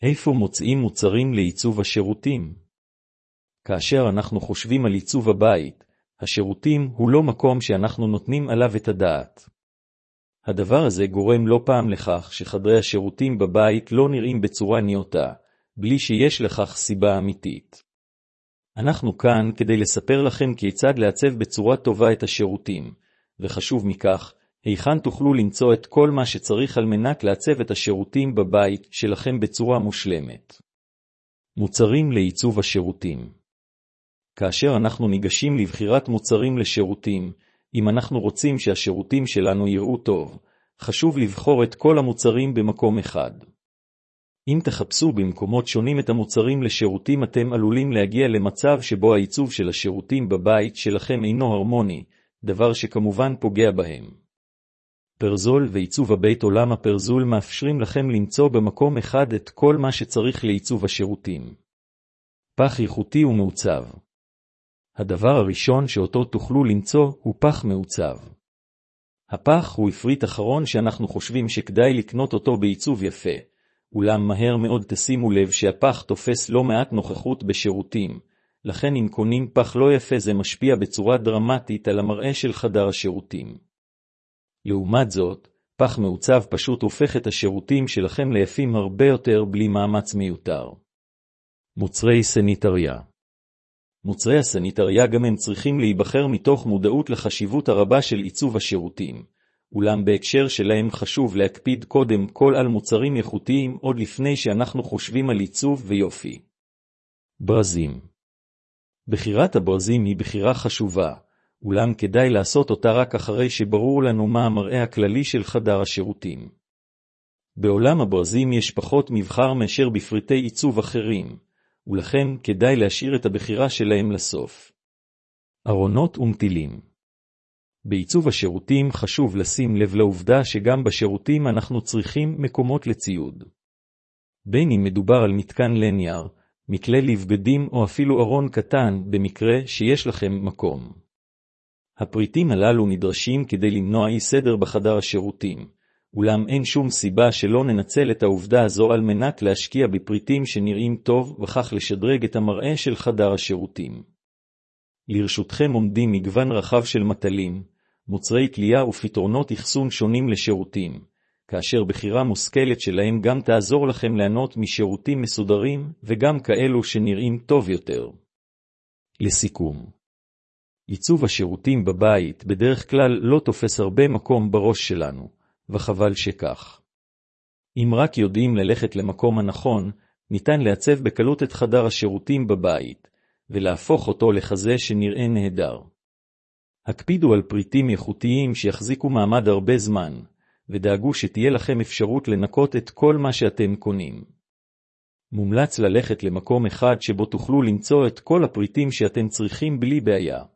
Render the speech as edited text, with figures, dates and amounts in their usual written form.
איפה מוצאים מוצרים לעיצוב השירותים? כאשר אנחנו חושבים על עיצוב הבית, השירותים הוא לא מקום שאנחנו נותנים עליו את הדעת. הדבר הזה גורם לא פעם לכך שחדרי השירותים בבית לא נראים בצורה נאותה, בלי שיש לכך סיבה אמיתית. אנחנו כאן כדי לספר לכם כיצד לעצב בצורה טובה את השירותים, וחשוב מכך, היכן תוכלו למצוא את כל מה שצריך על מנת לעצב את השירותים בבית שלכם בצורה מושלמת. מוצרים לעיצוב השירותים. כאשר אנחנו ניגשים לבחירת מוצרים לשירותים, אם אנחנו רוצים שהשירותים שלנו יראו טוב, חשוב לבחור את כל המוצרים במקום אחד. אם תחפשו במקומות שונים את המוצרים לשירותים, אתם עלולים להגיע למצב שבו העיצוב של השירותים בבית שלכם אינו הרמוני, דבר שכמובן פוגע בהם. פרזול ועיצוב הבית עולם הפרזול מאפשרים לכם למצוא במקום אחד את כל מה שצריך לעיצוב השירותים. פח איכותי ומעוצב. הדבר הראשון שאותו תוכלו למצוא הוא פח מעוצב. הפח הוא הפריט אחרון שאנחנו חושבים שכדאי לקנות אותו בעיצוב יפה, אולם מהר מאוד תשימו לב שהפח תופס לא מעט נוכחות בשירותים, לכן אם קונים פח לא יפה זה משפיע בצורה דרמטית על המראה של חדר השירותים. לעומת זאת, פח מעוצב פשוט הופך את השירותים שלכם ליפים הרבה יותר בלי מאמץ מיותר. מוצרי סניטריה. מוצרי הסניטריה גם הם צריכים להיבחר מתוך מודעות לחשיבות הרבה של עיצוב השירותים, אולם בהקשר שלהם חשוב להקפיד קודם כל על מוצרים איכותיים עוד לפני שאנחנו חושבים על עיצוב ויופי. ברזים. בחירת הברזים היא בחירה חשובה, אולם כדאי לעשות אותה רק אחרי שברור לנו מה המראה הכללי של חדר השירותים. בעולם הברזים יש פחות מבחר מאשר בפריטי עיצוב אחרים, ולכן כדאי להשאיר את הבחירה שלהם לסוף. ארונות ומטילים. בעיצוב השירותים חשוב לשים לב לעובדה שגם בשירותים אנחנו צריכים מקומות לציוד. בין אם מדובר על מתקן לנייר, מקלה לבגדים או אפילו ארון קטן במקרה שיש לכם מקום. הפריטים הללו נדרשים כדי למנוע אי סדר בחדר השירותים, אולם אין שום סיבה שלא ננצל את העובדה הזו על מנת להשקיע בפריטים שנראים טוב וכך לשדרג את המראה של חדר השירותים. לרשותכם עומדים מגוון רחב של מטלים, מוצרי כלייה ופתרונות אחסון שונים לשירותים, כאשר בחירה מושכלת שלהם גם תעזור לכם ליהנות משירותים מסודרים וגם כאלו שנראים טוב יותר. לסיכום, עיצוב השירותים בבית בדרך כלל לא תופס הרבה מקום בראש שלנו, וחבל שכך. אם רק יודעים ללכת למקום הנכון, ניתן לעצב בקלות את חדר השירותים בבית, ולהפוך אותו לכזה שנראה נהדר. הקפידו על פריטים איכותיים שיחזיקו מעמד הרבה זמן, ודאגו שתהיה לכם אפשרות לנקות את כל מה שאתם קונים. מומלץ ללכת למקום אחד שבו תוכלו למצוא את כל הפריטים שאתם צריכים בלי בעיה.